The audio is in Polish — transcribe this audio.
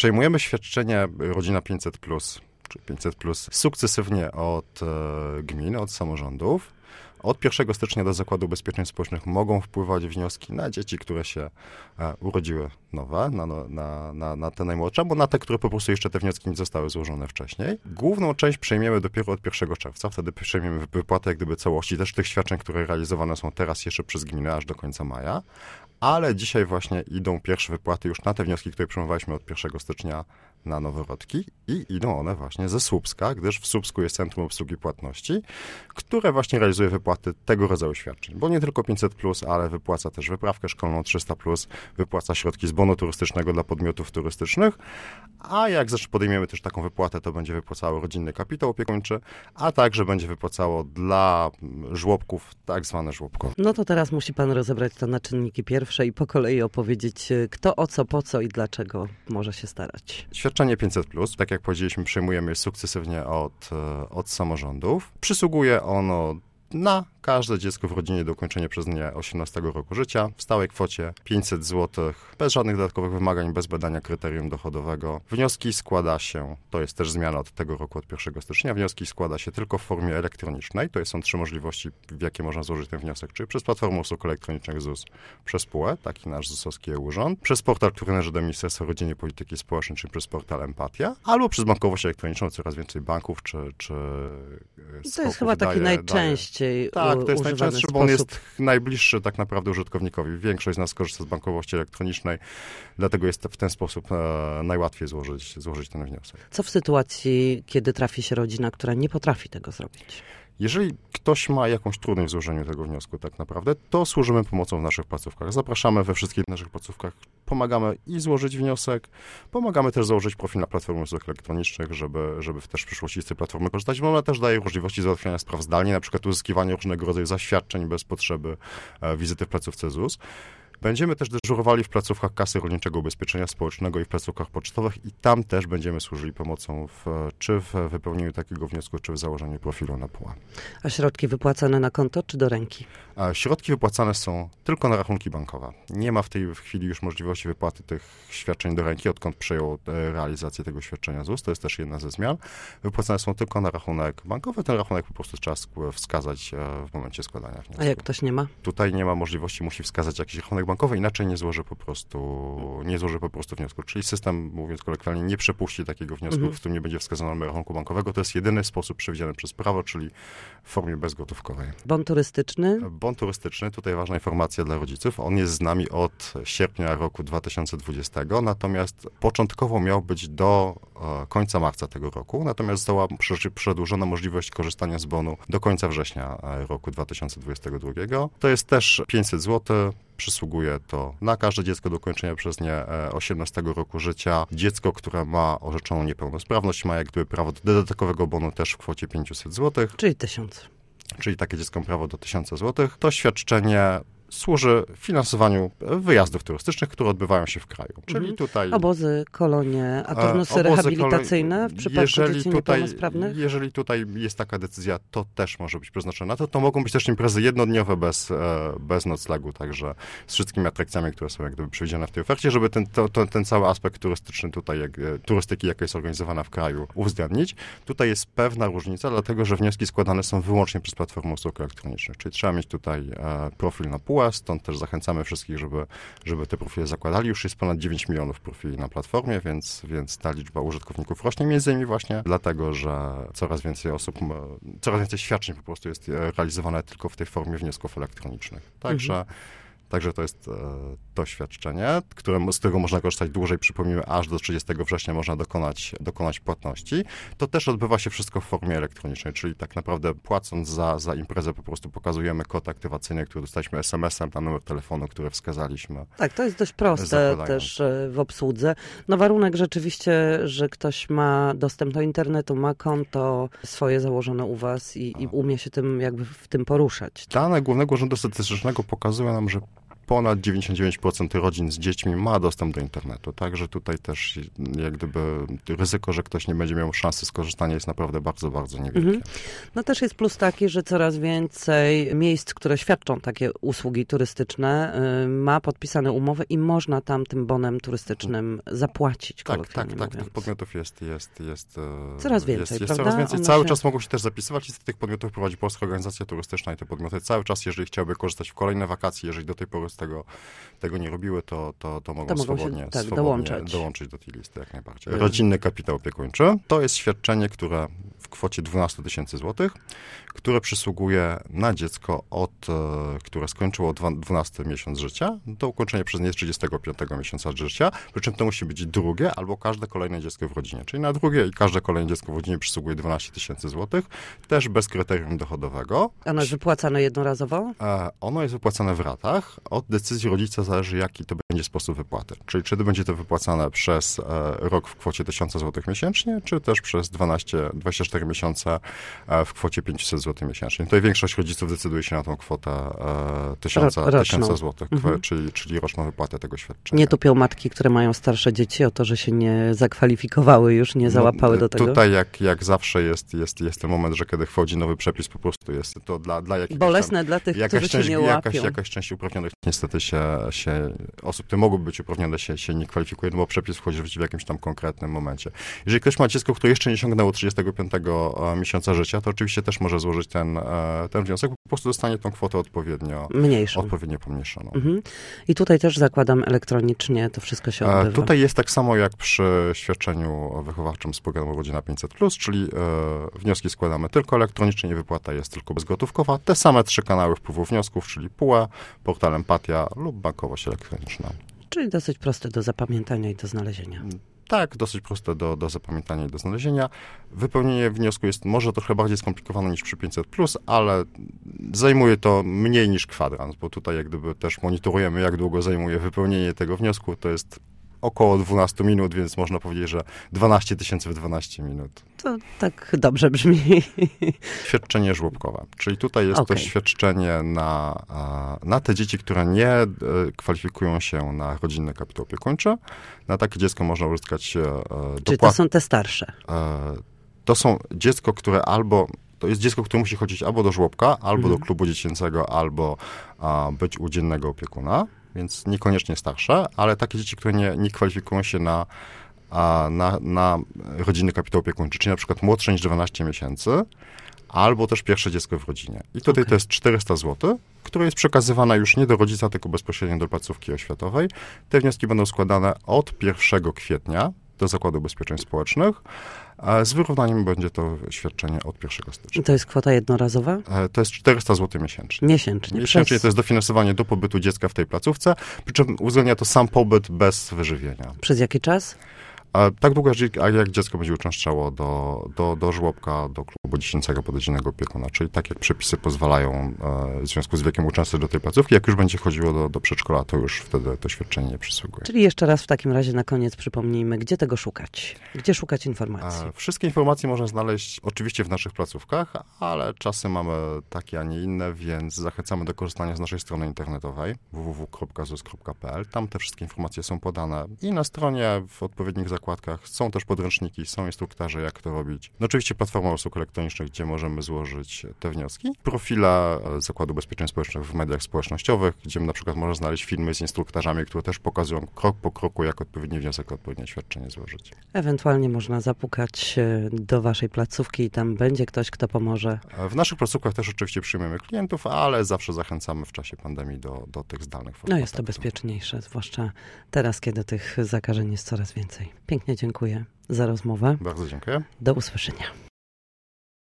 Przejmujemy świadczenie Rodzina 500+, czy 500+, sukcesywnie od gmin, od samorządów. Od 1 stycznia do Zakładu Ubezpieczeń Społecznych mogą wpływać wnioski na dzieci, które się urodziły nowe, na te najmłodsze, albo na te, które po prostu jeszcze te wnioski nie zostały złożone wcześniej. Główną część przejmiemy dopiero od 1 czerwca, wtedy przejmiemy wypłatę jak gdyby całości też tych świadczeń, które realizowane są teraz jeszcze przez gminę aż do końca maja. Ale dzisiaj właśnie idą pierwsze wypłaty już na te wnioski, które przyjmowaliśmy od 1 stycznia na noworodki i idą one właśnie ze Słupska, gdyż w Słupsku jest Centrum Obsługi Płatności, które właśnie realizuje wypłaty tego rodzaju świadczeń. Bo nie tylko 500+, ale wypłaca też wyprawkę szkolną 300+, wypłaca środki z bonu turystycznego dla podmiotów turystycznych, a jak zresztą podejmiemy też taką wypłatę, to będzie wypłacało rodzinny kapitał opiekuńczy, a także będzie wypłacało dla żłobków tak zwane żłobkowe. No to teraz musi pan rozebrać to na czynniki pierwsze i po kolei opowiedzieć, kto o co, po co i dlaczego może się starać. Świadczenie 500+, tak jak powiedzieliśmy, przejmujemy sukcesywnie od samorządów. Przysługuje ono na każde dziecko w rodzinie do ukończenia przez nie 18 roku życia w stałej kwocie 500 zł, bez żadnych dodatkowych wymagań, bez badania kryterium dochodowego. Wnioski składa się, to jest też zmiana od tego roku, od 1 stycznia, wnioski składa się tylko w formie elektronicznej. To są 3 możliwości, w jakie można złożyć ten wniosek, czyli przez Platformę Usług Elektronicznych ZUS, przez PUE, taki nasz ZUS-owski urząd, przez portal, który należy do Ministerstwa Rodziny i Polityki Społecznej, czyli przez portal Empatia, albo przez bankowość elektroniczną, coraz więcej banków, czy to jest chyba taki najczęściej tak, to jest najczęstszy, bo on jest najbliższy tak naprawdę użytkownikowi. Większość z nas korzysta z bankowości elektronicznej, dlatego jest w ten sposób najłatwiej złożyć ten wniosek. Co w sytuacji, kiedy trafi się rodzina, która nie potrafi tego zrobić? Jeżeli ktoś ma jakąś trudność w złożeniu tego wniosku tak naprawdę, to służymy pomocą w naszych placówkach. Zapraszamy we wszystkich naszych placówkach, pomagamy i złożyć wniosek, pomagamy też założyć profil na Platformie Usług Elektronicznych, żeby też w przyszłości z tej platformy korzystać, bo ona też daje możliwości załatwiania spraw zdalnie, na przykład uzyskiwania różnego rodzaju zaświadczeń bez potrzeby wizyty w placówce ZUS. Będziemy też dyżurowali w placówkach Kasy Rolniczego Ubezpieczenia Społecznego i w placówkach pocztowych i tam też będziemy służyli pomocą czy w wypełnieniu takiego wniosku, czy w założeniu profilu na PUE. A środki wypłacane na konto czy do ręki? Środki wypłacane są tylko na rachunki bankowe. Nie ma w tej chwili już możliwości wypłaty tych świadczeń do ręki, odkąd przejął realizację tego świadczenia ZUS. To jest też jedna ze zmian. Wypłacane są tylko na rachunek bankowy. Ten rachunek po prostu trzeba wskazać w momencie składania wniosku. A jak ktoś nie ma? Tutaj nie ma możliwości, musi wskazać jakiś rachunek bankowy, inaczej nie złoży po prostu wniosku. Czyli system, mówiąc kolokwialnie, nie przepuści takiego wniosku, w którym nie będzie wskazano numer rachunku bankowego. To jest jedyny sposób przewidziany przez prawo, czyli w formie bezgotówkowej. Bon turystyczny? Bon turystyczny, tutaj ważna informacja dla rodziców. On jest z nami od sierpnia roku 2020, natomiast początkowo miał być do końca marca tego roku, natomiast została przedłużona możliwość korzystania z bonu do końca września roku 2022. To jest też 500 zł. Przysługuje to na każde dziecko do ukończenia przez nie 18 roku życia. Dziecko, które ma orzeczoną niepełnosprawność, ma jak gdyby prawo do dodatkowego bonu też w kwocie 500 zł. Czyli 1000. Czyli takie dziecko ma prawo do 1000 zł. To świadczenie służy finansowaniu wyjazdów turystycznych, które odbywają się w kraju. Czyli tutaj... Obozy, kolonie, a turnusy rehabilitacyjne w przypadku dzieci niepełnosprawnych? Jeżeli tutaj jest taka decyzja, to też może być przeznaczona. To mogą być też imprezy jednodniowe bez noclegu, także z wszystkimi atrakcjami, które są jak gdyby przewidziane w tej ofercie, żeby ten cały aspekt turystyczny tutaj, turystyki, jaka jest organizowana w kraju, uwzględnić. Tutaj jest pewna różnica, dlatego że wnioski składane są wyłącznie przez Platformę Usług Elektronicznych, czyli trzeba mieć tutaj profil na PUE, stąd też zachęcamy wszystkich, żeby te profile zakładali. Już jest ponad 9 milionów profili na platformie, więc ta liczba użytkowników rośnie między innymi właśnie dlatego, że coraz więcej świadczeń po prostu jest realizowane tylko w tej formie wniosków elektronicznych. Także to jest to świadczenie, z którego można korzystać dłużej, przypomnijmy, aż do 30 września można dokonać płatności. To też odbywa się wszystko w formie elektronicznej, czyli tak naprawdę płacąc za imprezę po prostu pokazujemy kod aktywacyjny, który dostaliśmy SMS-em na numer telefonu, który wskazaliśmy. Tak, to jest dość proste też w obsłudze. No warunek rzeczywiście, że ktoś ma dostęp do internetu, ma konto swoje założone u was i umie się tym jakby w tym poruszać. Dane Głównego Urzędu Statystycznego pokazują nam, że ponad 99% rodzin z dziećmi ma dostęp do internetu, także tutaj też jak gdyby ryzyko, że ktoś nie będzie miał szansy skorzystania jest naprawdę bardzo, bardzo niewielkie. No też jest plus taki, że coraz więcej miejsc, które świadczą takie usługi turystyczne, ma podpisane umowy i można tam tym bonem turystycznym zapłacić. Tak, tych podmiotów jest coraz więcej, jest prawda? Coraz więcej. Cały czas mogą się też zapisywać i z tych podmiotów prowadzi Polska Organizacja Turystyczna i te podmioty cały czas, jeżeli chciałyby korzystać w kolejne wakacje, jeżeli do tej pory tego nie robiły, to mogą swobodnie dołączyć do tej listy jak najbardziej. Rodzinny kapitał opiekuńczy to jest świadczenie, które w kwocie 12 000 złotych, które przysługuje na dziecko, które skończyło 12 miesiąc życia, do ukończenia przez nie 35 miesiąca życia, przy czym to musi być drugie albo każde kolejne dziecko w rodzinie. Czyli na drugie i każde kolejne dziecko w rodzinie przysługuje 12 000 złotych, też bez kryterium dochodowego. Ono jest wypłacane jednorazowo? Ono jest wypłacane w ratach. Od decyzji rodzica zależy, jaki to będzie sposób wypłaty. Czyli czy będzie to wypłacane przez rok w kwocie 1000 zł miesięcznie, czy też przez 24 miesiące w kwocie 500 zł miesięcznie. Tutaj większość rodziców decyduje się na tą kwotę 1000 zł, czyli roczną wypłatę tego świadczenia. Nie tupią matki, które mają starsze dzieci o to, że się nie zakwalifikowały już, nie załapały do tego? Tutaj jak zawsze jest ten moment, że kiedy wchodzi nowy przepis, po prostu jest to dla jakiegoś bolesne dla tych, którzy się nie łapią. Jakaś część uprawnionych niestety osób, które mogłyby być uprawnione, się nie kwalifikuje, no bo przepis wchodzi w jakimś tam konkretnym momencie. Jeżeli ktoś ma dziecko, które jeszcze nie sięgnęło 35 miesiąca życia, to oczywiście też może złożyć ten wniosek, po prostu dostanie tą kwotę odpowiednio pomniejszoną. I tutaj też zakładam elektronicznie to wszystko się odbywa. Tutaj jest tak samo jak przy świadczeniu wychowawczym z programu Rodzina 500+, czyli wnioski składamy tylko elektronicznie, wypłata jest tylko bezgotówkowa. Te same 3 kanały wpływu wniosków, czyli PUE, portal Empatia lub bankowość elektroniczna. Czyli dosyć proste do zapamiętania i do znalezienia. Tak, dosyć proste do zapamiętania i do znalezienia. Wypełnienie wniosku jest może trochę bardziej skomplikowane niż przy 500+, ale zajmuje to mniej niż kwadrans, bo tutaj jak gdyby też monitorujemy, jak długo zajmuje wypełnienie tego wniosku. To jest około 12 minut, więc można powiedzieć, że 12 000 w 12 minut. To tak dobrze brzmi. Świadczenie żłobkowe. Czyli tutaj jest to świadczenie na te dzieci, które nie kwalifikują się na rodzinny kapitał opiekuńczy. Na takie dziecko można uzyskać Czyli to są te starsze? To są dziecko, to jest dziecko, które musi chodzić albo do żłobka, albo do klubu dziecięcego, albo być u dziennego opiekuna, więc niekoniecznie starsze, ale takie dzieci, które nie kwalifikują się na rodzinny kapitał opiekuńczy, czyli na przykład młodsze niż 12 miesięcy, albo też pierwsze dziecko w rodzinie. I tutaj to jest 400 zł, które jest przekazywane już nie do rodzica, tylko bezpośrednio do placówki oświatowej. Te wnioski będą składane od 1 kwietnia do Zakładu Ubezpieczeń Społecznych. Z wyrównaniem będzie to świadczenie od 1 stycznia. To jest kwota jednorazowa? To jest 400 zł miesięcznie. Miesięcznie to jest dofinansowanie do pobytu dziecka w tej placówce, przy czym uwzględnia to sam pobyt bez wyżywienia. Przez jaki czas? Tak długo, jak dziecko będzie uczęszczało do żłobka, do klubu dziecięcego pododzinnego opiekuna, czyli tak jak przepisy pozwalają w związku z wiekiem uczęszczać do tej placówki, jak już będzie chodziło do przedszkola, to już wtedy to świadczenie nie przysługuje. Czyli jeszcze raz w takim razie na koniec przypomnijmy, gdzie tego szukać? Gdzie szukać informacji? Wszystkie informacje można znaleźć oczywiście w naszych placówkach, ale czasy mamy takie, a nie inne, więc zachęcamy do korzystania z naszej strony internetowej www.zus.pl. Tam te wszystkie informacje są podane i na stronie w odpowiednich zakładach są też podręczniki, są instruktaże, jak to robić. No oczywiście platforma usług elektronicznych, gdzie możemy złożyć te wnioski. Profile Zakładu Ubezpieczeń Społecznych w mediach społecznościowych, gdzie na przykład można znaleźć filmy z instruktażami, które też pokazują krok po kroku, jak odpowiedni wniosek, odpowiednie świadczenie złożyć. Ewentualnie można zapukać do waszej placówki i tam będzie ktoś, kto pomoże. W naszych placówkach też oczywiście przyjmujemy klientów, ale zawsze zachęcamy w czasie pandemii do tych zdalnych form. No jest to bezpieczniejsze, zwłaszcza teraz, kiedy tych zakażeń jest coraz więcej. Pięknie dziękuję za rozmowę. Bardzo dziękuję. Do usłyszenia.